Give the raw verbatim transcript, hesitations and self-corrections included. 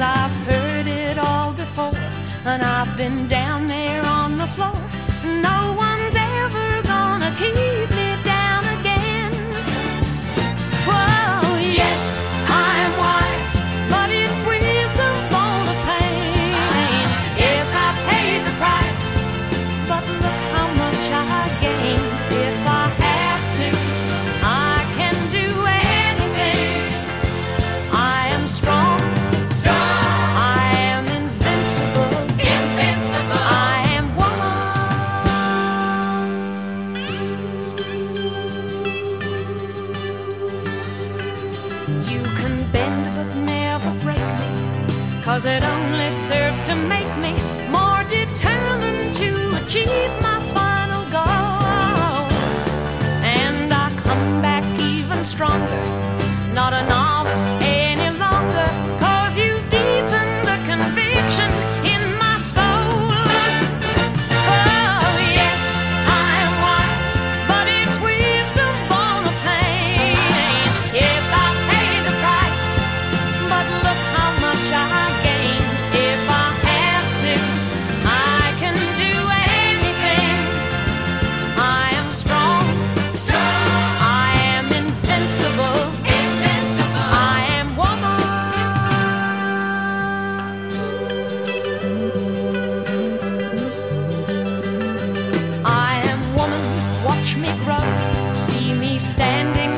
'cause I've heard it all before, and I've been down there on the floor. No one's ever gonna keep me down again. Whoa, yes, I am wise, but it's wisdom born of pain. Yes, I paid the price, but look how much I gained. If I have to, I can do anything. I am strong, strong. I am invincible, invincible. I am woman. You can bend but never break me, 'cause it only serves to make me more determined to achieve my final goal. And I come back even stronger, not a novice any longer, 'cause you've deepened the conviction in my soul. Oh, yes, I am wise, but it's wisdom born of pain. Yes, I paid the price, but look how much I gained. If I have to, I can do anything. I am strong, strong. I am invincible, invincible. I am woman. I am woman, watch me grow, see me standing